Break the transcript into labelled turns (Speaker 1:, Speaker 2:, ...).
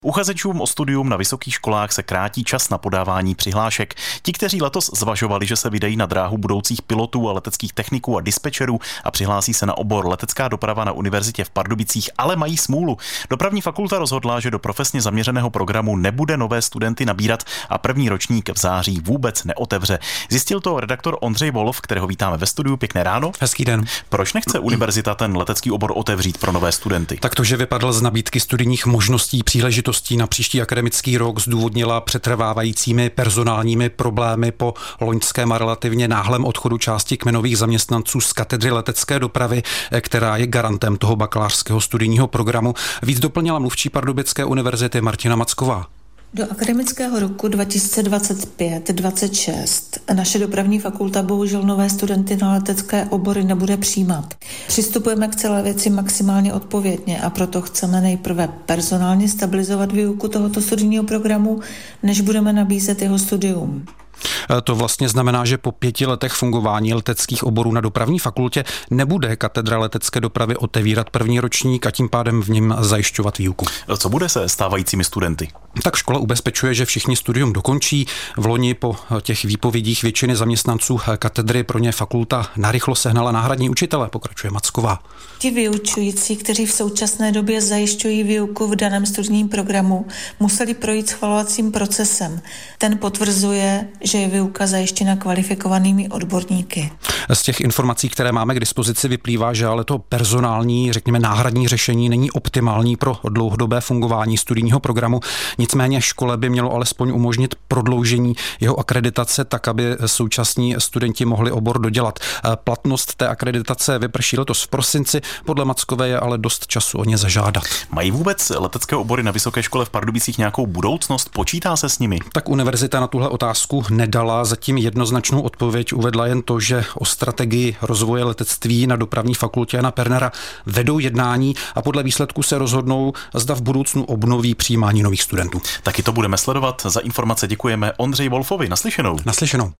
Speaker 1: Uchazečům o studium na vysokých školách se krátí čas na podávání přihlášek. Ti, kteří letos zvažovali, že se vydají na dráhu budoucích pilotů a leteckých techniků a dispečerů a přihlásí se na obor letecká doprava na univerzitě v Pardubicích, ale mají smůlu. Dopravní fakulta rozhodla, že do profesně zaměřeného programu nebude nové studenty nabírat a první ročník v září vůbec neotevře. Zjistil to redaktor Ondřej Wolf, kterého vítáme ve studiu. Pěkné ráno.
Speaker 2: Hezký den.
Speaker 1: Proč nechce univerzita ten letecký obor otevřít pro nové studenty?
Speaker 2: Tak to, že vypadl z nabídky studijních možností, příležitostí na příští akademický rok, zdůvodnila přetrvávajícími personálními problémy po loňském a relativně náhlém odchodu části kmenových zaměstnanců z katedry letecké dopravy, která je garantem toho bakalářského studijního programu. Víc doplnila mluvčí Pardubické univerzity Martina Macková.
Speaker 3: Do akademického roku 2025-26 naše dopravní fakulta bohužel nové studenty na letecké obory nebude přijímat. Přistupujeme k celé věci maximálně odpovědně a proto chceme nejprve personálně stabilizovat výuku tohoto studijního programu, než budeme nabízet jeho studium.
Speaker 2: To vlastně znamená, že po 5 letech fungování leteckých oborů na dopravní fakultě nebude katedra letecké dopravy otevírat první ročník a tím pádem v něm zajišťovat výuku.
Speaker 1: Co bude se stávajícími studenty?
Speaker 2: Tak škola ubezpečuje, že všichni studium dokončí. V loni po těch výpovědích většiny zaměstnanců katedry pro ně fakulta narychlo sehnala náhradní učitele, pokračuje Macková.
Speaker 3: Ti vyučující, kteří v současné době zajišťují výuku v daném studijním programu, museli projít schvalovacím procesem. Ten potvrzuje, že je výuka zajištěna kvalifikovanými odborníky.
Speaker 2: Z těch informací, které máme k dispozici, vyplývá, že ale to personální, řekněme náhradní řešení není optimální pro dlouhodobé fungování studijního programu. Nicméně škole by mělo alespoň umožnit prodloužení jeho akreditace tak, aby současní studenti mohli obor dodělat. Platnost té akreditace vyprší letos v prosinci, podle Mackové je ale dost času o ně zažádat.
Speaker 1: Mají vůbec letecké obory na vysoké škole v Pardubicích nějakou budoucnost? Počítá se s nimi?
Speaker 2: Tak univerzita na tuhle otázku nedala zatím jednoznačnou odpověď, uvedla jen to, že o strategii rozvoje letectví na dopravní fakultě Jana Pernera vedou jednání a podle výsledku se rozhodnou, zda v budoucnu obnoví přijímání nových studentů.
Speaker 1: Taky to budeme sledovat. Za informace děkujeme Ondřeji Wolfovi. Naslyšenou.
Speaker 2: Naslyšenou.